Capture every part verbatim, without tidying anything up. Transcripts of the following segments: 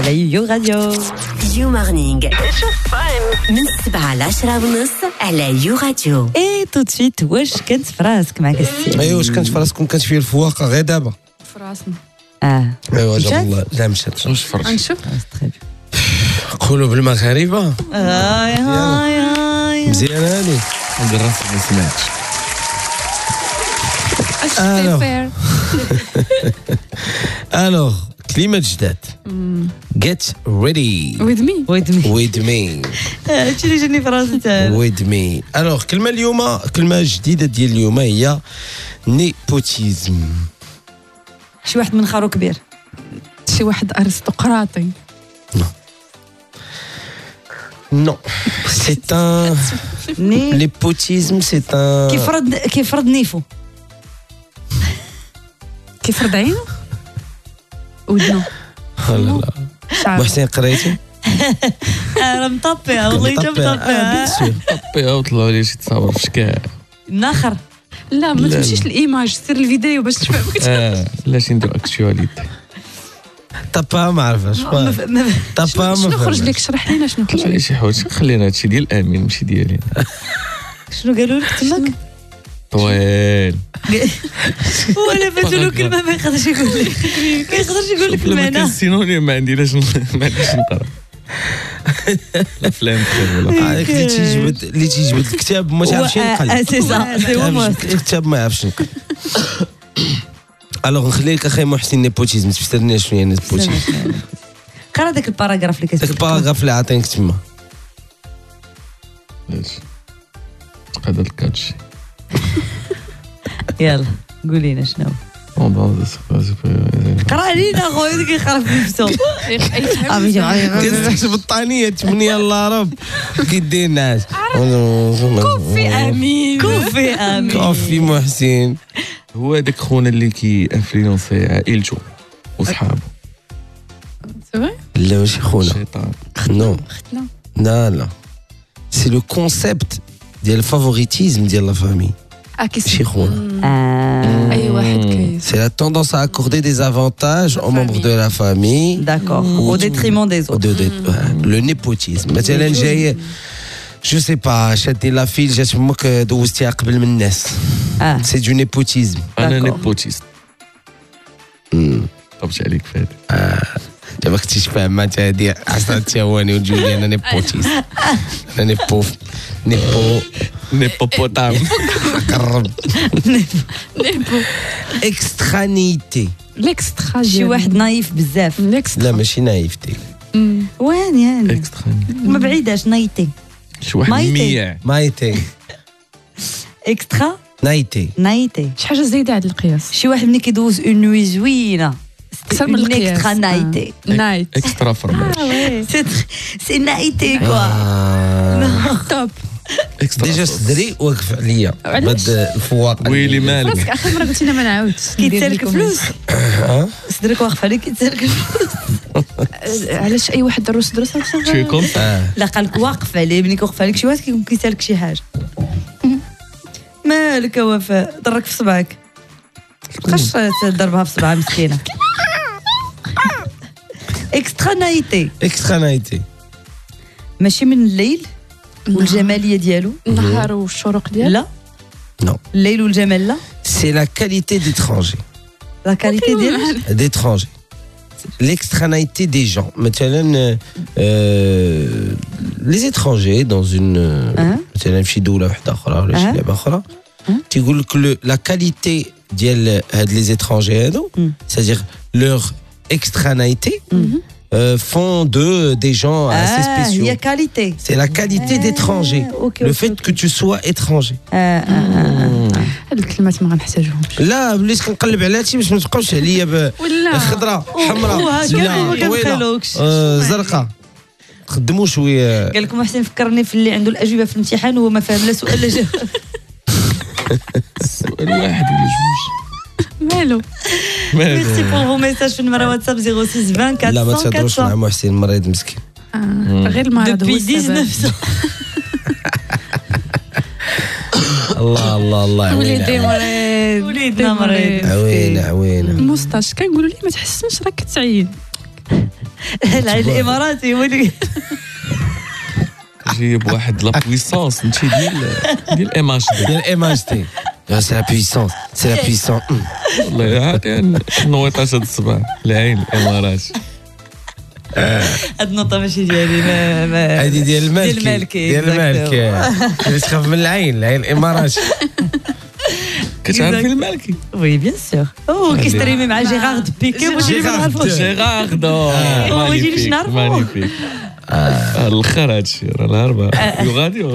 على يو راديو. يو مورنينغ من السبعة لعشرة ونص على يو راديو. اي تو تشيت واش كنت في راسك معك السي؟ ايوا واش كنت في راسكم كانت فيه الفواقه غير دابا في راسنا. اه ايوا جاب الله لا مشات واش فرق نشوف تري قولوا بالمغاربه هاي هاي هاي مزيان هاني قرصت ما سمعتش. الو الو كلمه جداد get ready with me ويد مي with me هادشي اللي جاني في راسي حتى with me الوغ كلمه اليوم كلمه جديده ديال اليوم هي نيبوتيزم. شي واحد من خارو كبير شي واحد ارستقراطي. Non, c'est un ني népotisme, c'est un كيفرض كيفرض نيفو كيفرض عينه ودنو. oh là là. شعر. محسن قريتي؟ راه مطبيها والله جا Ah, مطبيها bien sûr. طبيها وطلعوا لي شي تصاور في شكال. ناخر لا ما لا، تمشيش الايماج سير الفيديو باش تفهم. اه لا شي نديرو اكتواليتي. طابا ما عرفاش طابا ما شنو خرج لك؟ فهمتش. شرح لينا شنو خرج شي لك. شي حوايج خلينا هادشي ديال امين ماشي ديالي. شنو قالوا لك تماك؟ طويل ولا فاتوا له كلمه ما يقدرش يقول لك ما يقدرش يقول لك لما كان المعنى. السينونيم ما عنديش ما عنديش نقرا. الافلام خير ولا هذاك اللي تيجبد اللي تيجبد الكتاب ما تعرفش ينقل. سي سا سي هو ما الكتاب ما يعرفش ينقل. الوغ نخلي لك اخي محسن نيبوتيزم تفسر لنا شنو هي نيبوتيزم. قرا داك الباراغراف اللي داك كتب الباراغراف اللي عاطينك تما هذا الكاتشي. يلا قولي لنا شنو On dans des قرا علينا خويا اللي كيخرف في نفسه. كتحسب الطانيه تمني الله رب كيدير الناس كوفي امين كوفي امين كوفي محسن هو هذاك خونا اللي كي انفلونسي عائلته وصحابه. سي لا ماشي خونا الشيطان. نو ختنا. لا لا سي لو كونسيبت ديال الفافوريتيزم ديال لا فامي ماشي خونا. اي واحد كيس C'est la tendance à accorder des avantages aux membres de la famille. D'accord, au détriment des autres. De- de- ouais, le népotisme. مثلا جاي جو سي با شادي لا فيل جات امك دوزتيها قبل من الناس. اه سي دو نيبوتيزم. انا D'accord. نيبوتيست. طبت عليك في هذا. دابا كنتيش فاهمه انت هادي عصا التواني وتجي لي انا نيبوتيست. انا نيبو نيبو نيبوبوتام. قرب نيبو اكسترانيتي. ليكسترا شي واحد نايف بزاف. ليكسترا لا ماشي نايفتي وين يعني اكسترا. ما بعيداش نايتي شي واحد مايتي. ميع. مايتي اكسترا نايتي نايتي. شي حاجه زايده على القياس شي واحد ملي كيدوز اون نوي زوينه اكثر من القياس. اكسترا نايتي. نايت اكسترا فرماج. سي سي نايتي كوا. آه. توب. اكسترا ديجا صوص. صدري واقف عليا علاش؟ بهاد الفواق. ويلي مالك. راسك اخر مره قلت لنا ما نعاودش كيتسالك فلوس ها صدرك واقف عليك كيتسالك فلوس. علاش اي واحد دروس دروس شي كوم. لا قالك واقف عليه ملي كيوقف عليك شي واحد كيكون كيسالك شي حاجه. مالك يا وفاء ضرك في صبعك بقاش تضربها في صبعها مسكينه. اكسترا نايتي اكسترانيتي ماشي من الليل والجماليه ديالو. النهار والشروق ديال لا نو الليل والجمال لا. سي لا كاليتي d'étranger لا كاليتي ديال d'étranger l'extranéité des gens مثلا les étrangers dans une مثلا في شي دوله واحده اخرى ولا شي لعبه اخرى تيقول لك لا كاليتي ديال هاد لي étrangers هادو c'est-à-dire leur extranéité Euh, font d'eux des gens assez spéciaux. هي كاليتي. C'est la qualité d'étranger. اوكي Le fait que tu sois étranger. هاد الكلمات ما غنحتاجهمش. لا بليت كنقلب على هادشي باش ما تبقاوش عليا ولا. خضراء حمراء زينه طويله كنخلوكش. آه، زرقاء خدموا شويه. قال لكم محسن فكرني في اللي عنده الاجوبه في الامتحان وهو ما فاهم لا سؤال لا جواب. سؤال واحد ولا جوج. مالو ميرسي بور فو ميساج في النمره واتساب صفر ستة عشرين أربعمية لا ما تهضروش مع أربعمية محسن مريض مسكين. غير المرض هو دوبي السبب. تسعطاش. الله الله الله وليدي عوينه مريض وليدنا مريض. عوينه عوينه. الموسطاش كنقولوا ليه ما تحسنش راك كتعيد. العين الاماراتي هو اللي جايب واحد لا بويسونس نمشي ديال ديال ام اش دي ديال ام اش تي سي لا بويسونس سي لا بويسونس والله عاد نويطاش هاد الصباح العين الامارات. هاد النقطه ماشي ديالي ما ما هادي ديال المالكي ديال المالكي ديال المالكي اللي تخاف من العين العين الاماراتي. كتعرفي المالكي؟ وي بيان سور او كيستريمي مع جيرارد بيكي واش اللي ما نعرفوش جيراردو هو يجي ليش نعرفو مانيفيك الاخر هادشي راه الهربه يغادي.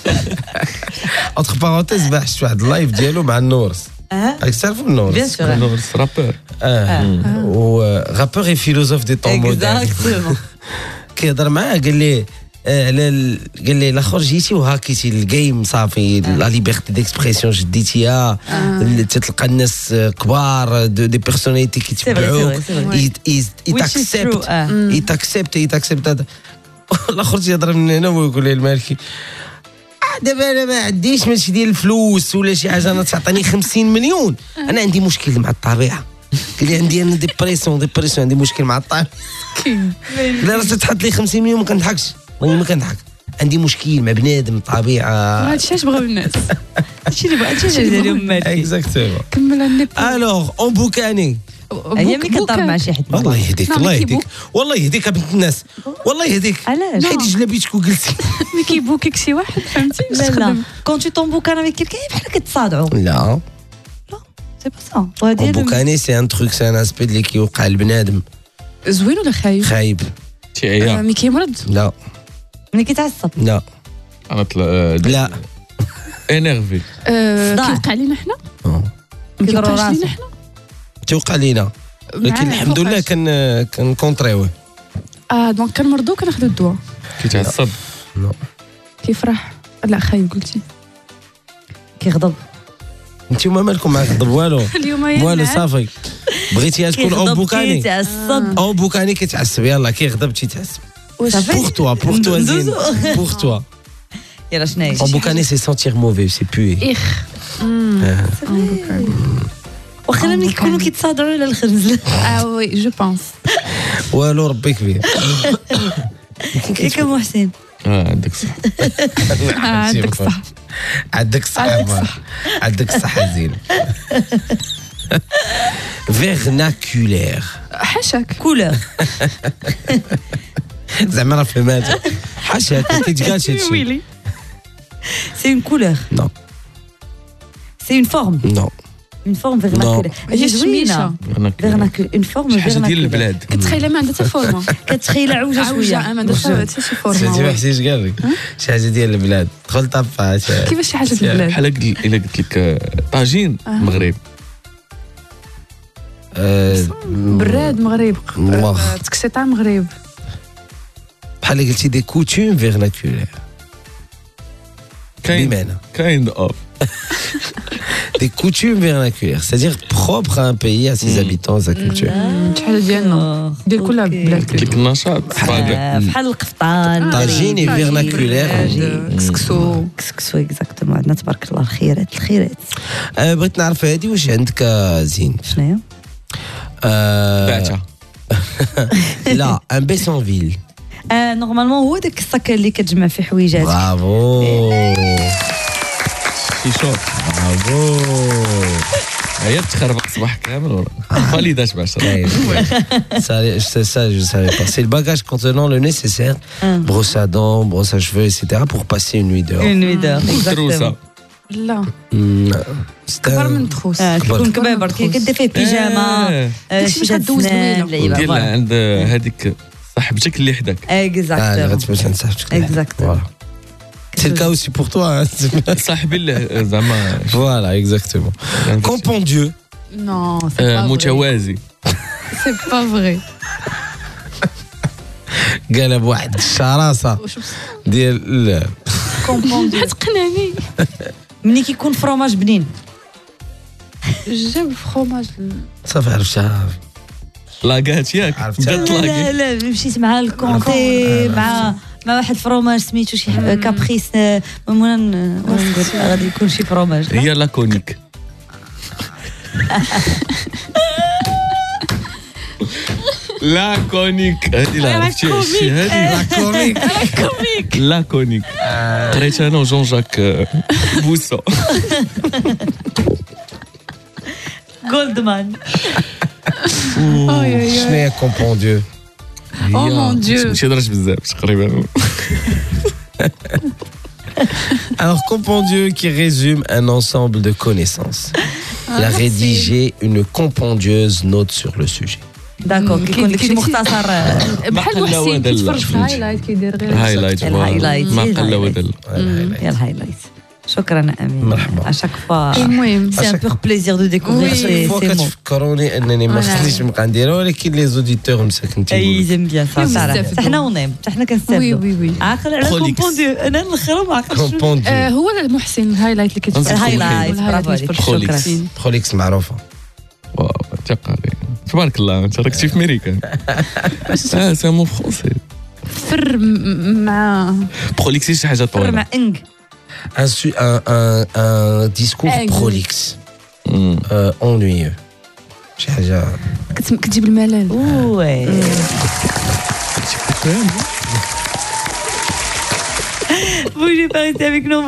اونتر بارونتيز باه شفت واحد اللايف ديالو مع النورس. راك تعرفوا النورس؟ بيان سور نورس رابور اه و رابور اي فيلوزوف دي طون مودرن. اكزاكتومون كيهضر معاه قال لي على ال- قال لي الاخر جيتي وهاكيتي الجيم صافي لا ليبرتي ديكسبرسيون جديتيها تتلقى الناس كبار دو دي بيرسوناليتي كيتبعوك يتاكسبت يتاكسبت يتاكسبت. الاخر تيهضر من هنا ويقول لي المالكي دابا انا ما عنديش ماشي ديال الفلوس ولا شي حاجه انا تعطيني خمسين مليون انا عندي مشكل مع الطبيعه. قال لي عندي انا ديبريسيون ديبريسيون عندي مشكل مع الطبيعه. لا راه تحط لي خمسين مليون ما كنضحكش والله ما كنضحك عندي مشكل مع بنادم الطبيعه. هادشي اش بغاو الناس. هادشي اللي بغا هادشي اللي ديالهم مالكي اكزاكتومون. كمل النيب. الوغ اون بوكاني هي ملي كتهضر مع شي حد الله يهديك نعم، الله كيبوك. يهديك والله يهديك بنت الناس والله يهديك. علاش حيدي جلابيتك وجلسي. ملي كيبوكيك شي واحد فهمتي لا لا كون tu tombes avec quelqu'un بحال كتصادعوا لا سي با سا وهادي اون بوكاني سي ان تروك سي ان اسبي اللي كيوقع لبنادم زوين ولا خايب؟ خايب. آه، تعيا ملي كيمرض لا ملي كيتعصب لا انا طلع لا انيرفي آه، صداع. كيوقع لينا حنا آه. ما كيضرو كيوقعش راسو. لينا حنا توقع لينا لكن معاه الحمد لله فوقاش. كان كنكونطريوه. اه دونك كنمرضو كناخذوا الدواء كيتعصب كيفرح لا خايب قلتي كيغضب انتوما مالكم معاك الضب والو اليوم هي والو العام. صافي بغيتيها تكون اون كيغضب بوكاني كيتعصب اون بوكاني كيتعصب يلاه كيغضب تيتعصب. واش بور توا بور توا زين ندوزو. بور توا يلا شناهي اون بوكاني سي سونتير موفي سي بوي. اخ واخا ملي كيكونوا كيتصادعوا على الخنزله اه وي جو بونس والو ربي كبير. ياك محسن اه عندك صح. عندك صح عندك الصحة عندك الصحة زين. فيرناكولير حاشاك كولور زعما راه فهمات حاشاك ما كيتقالش هادشي. ويلي سي اون كولور نو سي اون فورم نو اون فورم فيرناكولور هي هي زوينه شميشه فيرناكولور اون فورم شي حاجه ديال فيرناكولور البلاد. كتخيل ما عندها حتى فورما كتخيل عوجه عوجه شويه ما عندها حتى شي سيدي فورما حسيش قال لك شي حاجه ديال البلاد دخل طفات كيفاش شي حاجه في البلاد بحال قلت الا قلت لك آه، طاجين مغرب براد مغرب واخ. تكسيطه مغرب بحال قلتي دي كوتوم فيرناكولير كاين بمعنى كايند اوف des coutumes vernaculaires, c'est-à-dire propres à un pays, à ses habitants, à sa culture. شي حاجه ديالنا ديال كل بلاد قلت لك النشاط آه، بحال القفطان طاجين et vernaculaire. كسكسو كسكسو اكزاكتومون عندنا تبارك الله الخيرات الخيرات آه، بغيت نعرف هذه واش عندك آه، زين. شناهي آه، بعتها لا ان بيسونفيل. آه نورمالمون هو داك الصك اللي كتجمع فيه حويجاتك برافو شي شوط برافو. هي تخربق صباح كامل ورا فاليدات بعشرة. Ça, c'est ça, je ne savais pas. C'est le bagage contenant le nécessaire, brosse à dents, brosse à cheveux, et cetera, pour passer une nuit dehors. اون ويدور تروسه لا Mm, c'est كبر un- من تخوس اه كيكون كبر. كبابر كي كدير فيه بيجاما آه. آه، داكشي باش شي غدوز سنان دويلة. لعيبه ديال فوالا عند هذيك صاحبتك اللي حداك Ah, là, اكزاكتومون tu peux faire ça. Exactement. Voilà. C'est le cas aussi pour toi. hein. صاحبي اللي زعما Voilà, exactement. Compendieux. نو سي آه، با متوازي سي با فري قال بواحد الشراسة واش ديال لا. كومبوندي تقنعني ملي كيكون فروماج بنين جاب الفرomاج صافي عرفتها. لاكات ياك عرفتها. بدات لا لاكي لا مشيت مع الكونتي مع مع واحد فروماج سميتو شي ح- كابريس آه، المهم ن- واش نقول غادي يكون شي فروماج هي لاكونيك لا كونيك هذه لا عرفتي شي هذه لا كوميك لا كونيك قريت انا وجون جاك بوسو جولدمان. شنو هي كومبونديو؟ Oh mon Dieu. ماشي هضرت بزاف تقريبا. Alors, compendieux qui résume un ensemble de connaissances. Il a rédigé une compondieuse note sur le sujet. داكور كيكون داكشي مختصر. بحال حسين كيتفرج في هايلايت كيدير غير هايلايت الهايلايت ما قل ودل. يا الهايلايت. شكرا امين. مرحبا. اشاك فوا المهم سي ان بور بليزير دو ديكوفرير سي فوا سي مو. كتفكروني انني ما خصنيش نبقى نديرها ولكن لي زوديتور مساكن اي تيقولوا زين بيان صح صراحه. بزاف حنا ونيم حنا وي كنستافدوا. وي وي عاقل على Prolix. كومبونديو انا الاخر ما عقلتش. آه، كومبونديو هو محسن الهايلايت اللي كتفرج الهايلايت برافو عليك. Prolix. شكرا. بروليكس معروفه. واو تقاري تبارك الله انت راك في امريكا. اه سي مو فرونسي. فر م- مع بروليكسي شي حاجه فر طويله. مع انج. Un, su- un, un, un discours Aigle. prolixe, مم. euh, ennuyeux. شي حاجه كت- كتجيب الملل. وي Vous, j'ai pas resté avec nous.